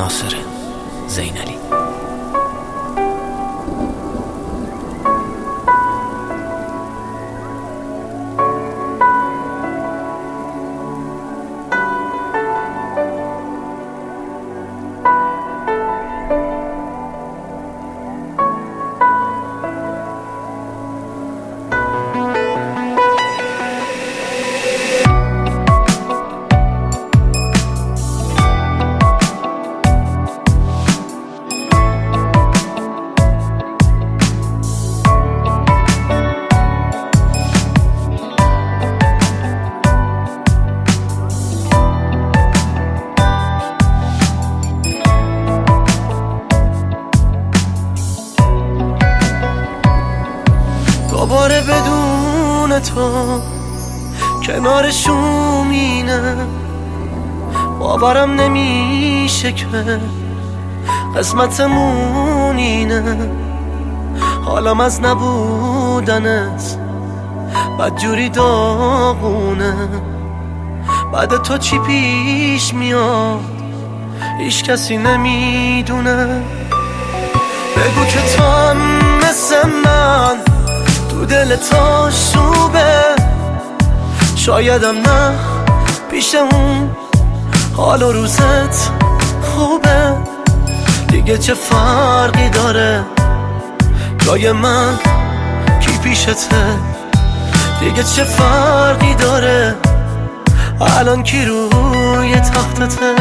ناصر زینلی. دوباره بدون تو کنار شومینه، باورم نمیشه که قسمتمون اینه. حالم از نبودنت بدجوری داغونه. بعد تو چی پیش میاد هیچ کسی نمیدونه. بگو که تو هم مثل من تو دل تو شوبه، شایدم نه پیش اون حال و روزت خوبه. دیگه چه فرقی داره جای من کی پیشته؟ دیگه چه فرقی داره الان کی روی تختته؟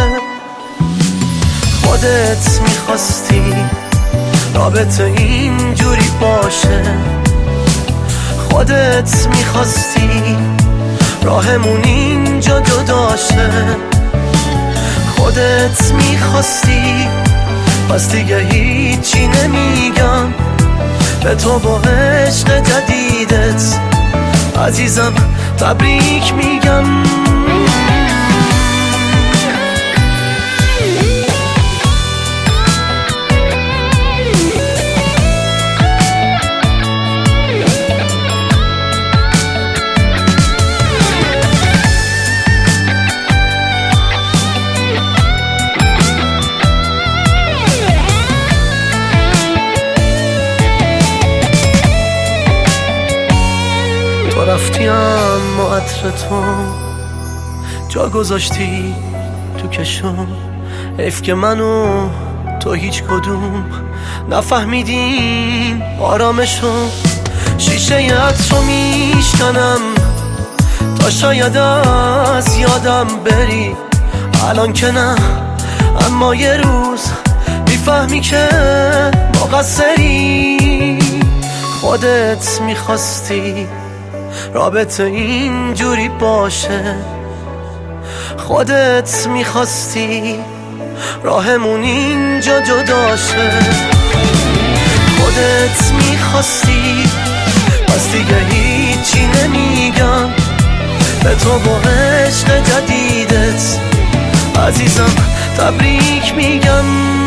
خودت میخواستی رابطه اینجوری باشه، خودت میخواستی راهمون اینجا جدا شه، خودت میخواستی. پس دیگه هیچی نمیگم به تو با عشق جدیدت عزیزم تبریک میگم. رفتی اما عطر تو جا گذاشتی تو کشم. حیف که من و تو هیچ کدوم نفهمیدیم آرامشو. شیشه عطر رو میشکنم تا شاید از یادم بری، الان که نه اما یه روز میفهمی که مقصری. خودت میخواستی رابطه اینجوری باشه، خودت میخواستی راهمون اینجا جدا شه، خودت میخواستی. پس دیگه هیچی نمیگم به تو با عشق جدیدت عزیزم تبریک میگم.